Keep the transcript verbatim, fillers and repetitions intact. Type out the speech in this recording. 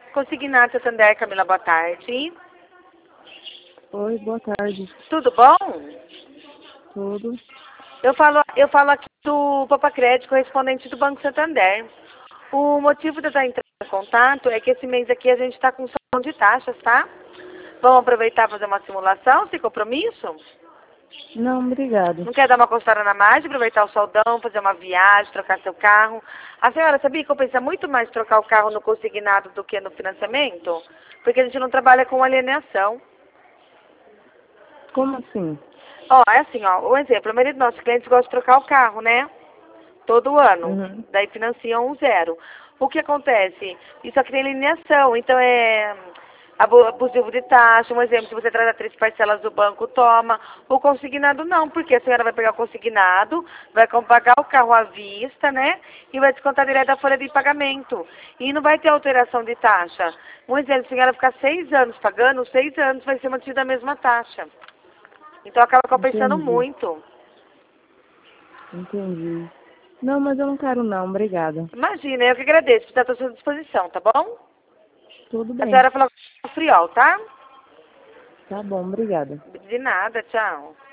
Consignado Santander, Camila, boa tarde. Oi, boa tarde. Tudo bom? Tudo. Eu falo, eu falo aqui do Papacred, correspondente do Banco Santander. O motivo de eu estar entrando em contato é que esse mês aqui a gente está com salão de taxas, tá? Vamos aproveitar e fazer uma simulação, sem compromisso? Não, obrigada. Não quer dar uma consultada na margem, aproveitar o soldão, fazer uma viagem, trocar seu carro? A senhora sabia que compensa muito mais trocar o carro no consignado do que no financiamento? Porque a gente não trabalha com alienação. Como assim? Ó, é assim, ó, um exemplo, a maioria dos nossos clientes gosta de trocar o carro, né? Todo ano. Uhum. Daí financiam um zero. O que acontece? Isso aqui tem alienação, então é abu- abusivo de taxa. Um exemplo, se você traz três parcelas do banco, toma. O consignado não, porque a senhora vai pegar o consignado, vai com- pagar o carro à vista, né? E vai descontar direto da folha de pagamento. E não vai ter alteração de taxa. Um exemplo, se a senhora ficar seis anos pagando, seis anos vai ser mantida a mesma taxa. Então acaba compensando Entendi. muito. Entendi. Não, mas eu não quero não, obrigada. Imagina, eu que agradeço por estar à sua disposição, tá bom? Tudo A bem. senhora falou com o Friol, tá? Tá bom, obrigada. De nada, tchau.